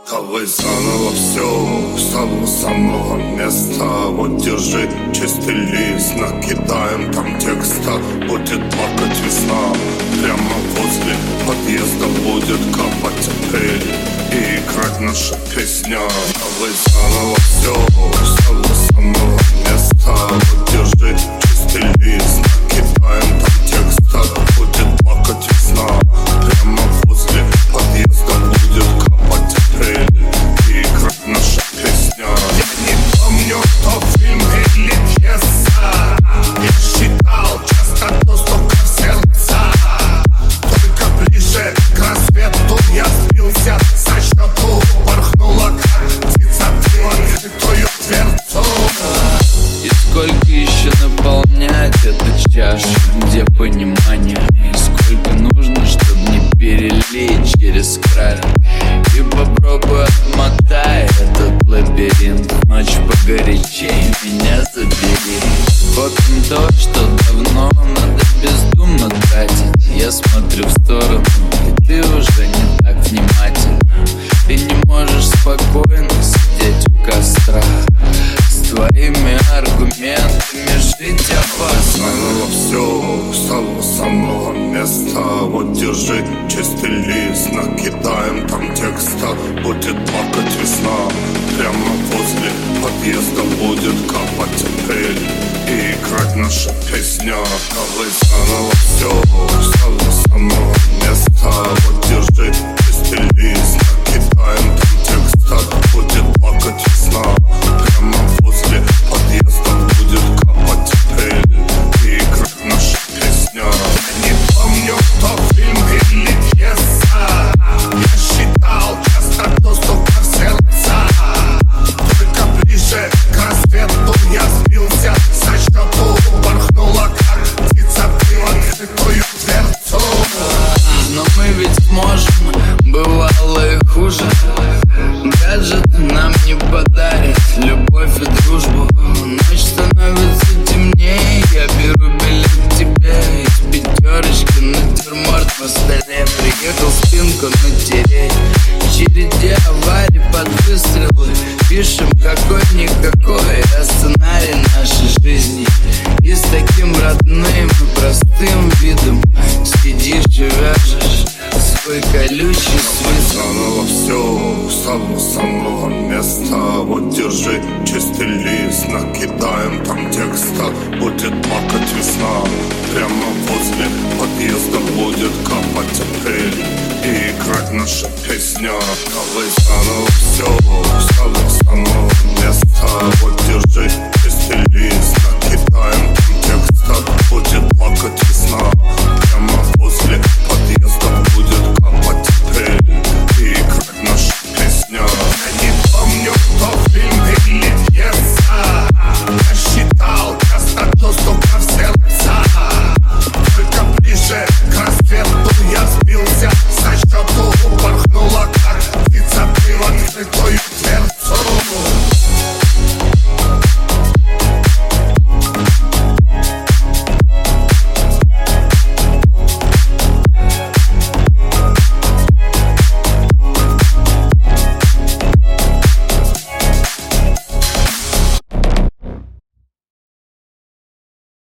Давай заново все, с самого места. Вот держи чистый лист, накидаем там текста. Будет плакать весна, прямо возле подъезда будет капать апрель и играть наша песня. Давай заново все, с самого места. Вот держи чистый лист, накидаем там текста. Будет плакать весна, прямо возле подъезда будет капать апрель и играть наша песня. Я не помню, кто фильм или пьеса. Я считал часто то, что в сердца. Только ближе к рассвету я сбился со счету. Порхнула как птица в открытую дверцу. И сколько еще наполнять эту чашу, где понимание? И сколько нужно, чтобы не перелить через край? И попробуй отмотай этот лабиринт. Ночь погорячей, меня забери. Копим то, что давно надо бездумно тратить. Я смотрю в сторону, и ты уже не так внимателен. Ты не можешь спокойно сидеть у костра с твоими аргументами жить опасно. Заново все, с самого места. Вот держи чистый лист, накидаем там текста. Будет плакать весна, прямо возле подъезда будет капать апрель и играть наша песня. Давай заново все, с самого места. Вот держи чистый лист, накидаем там текста. Будет плакать весна, прямо возле подъезда будет капать апрель и играть наша песня. Я не помню, кто фильм или пьеса. Я считал часто доступ в сердца. Только ближе к рассвету я сбился со счету. Порхнула как птица в открытую дверцу. Но мы ведь можем, бывало и хуже. Гаджет нам не подарит любовь и дружбу. Ночь становится темнее, я беру билет к тебе. Из пятерочки натюрморт по столе. Приехал спинку натереть. В череде аварий под выстрелы пишем какой-никакой сценарий нашей жизни. И с таким родным и простым видом сидишь и вяжешь свой колючий свет. Заново все, с самого места. Вот держи чистый лист, накидаем там текста. Будет плакать весна, прямо возле подъезда будет капать апрель и играть наша песня. Давай заново все, с самого места. Вот держи чистый лист, накидаем там текста. Будет плакать весна, прямо возле